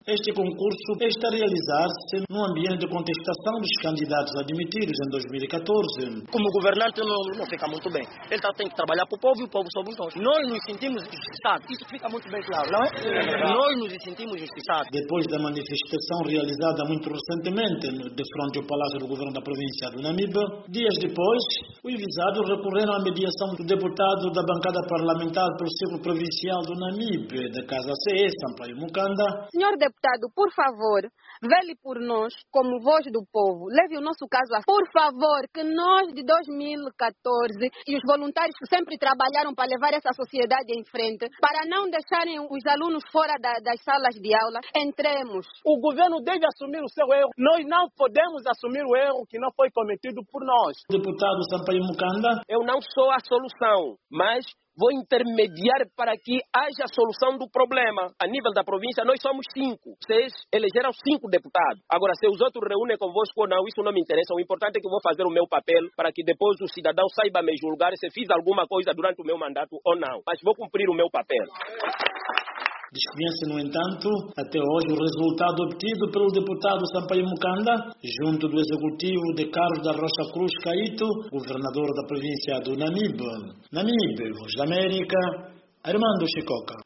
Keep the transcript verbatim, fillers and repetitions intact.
Este concurso está a realizar-se num ambiente de contestação dos candidatos admitidos em dois mil e catorze. Como governante não, não fica muito bem. Ele tá, tem que trabalhar para o povo e o povo somos nós. Nós nos sentimos injustiçados. Isso fica muito bem claro, não é? Nós nos sentimos injustiçados. Depois da manifestação realizada muito recentemente de frente ao Palácio do Governo da província do Namibe, dias depois, os visados recorreram à mediação do deputado da bancada parlamentar pelo Círculo Provincial do Namibe, da Casa C E, Sampaio Mukanda. Senhor deputado, por favor, vele por nós como voz do povo. Leve o nosso caso a... Por favor, que nós de dois mil e catorze e os voluntários que sempre trabalharam para levar essa sociedade em frente, para não deixarem os alunos fora da, das salas de aula, entremos. O governo deve assumir o seu erro. Nós não podemos assumir o erro que não foi cometido por nós. Deputado Sampaio Mukanda. Eu não sou a solução, mas vou intermediar para que haja a solução do problema. A nível da província, nós somos cinco. Vocês elegeram cinco deputados. Agora, se os outros reúnem convosco ou não, isso não me interessa. O importante é que eu vou fazer o meu papel para que depois o cidadão saiba me julgar se fiz alguma coisa durante o meu mandato ou não. Mas vou cumprir o meu papel. Desconhece, no entanto, até hoje o resultado obtido pelo deputado Sampaio Mukanda, junto do executivo de Carlos da Rocha Cruz Caíto, governador da província do Namibe. Namibe, Voz da América, Armando Chicoca.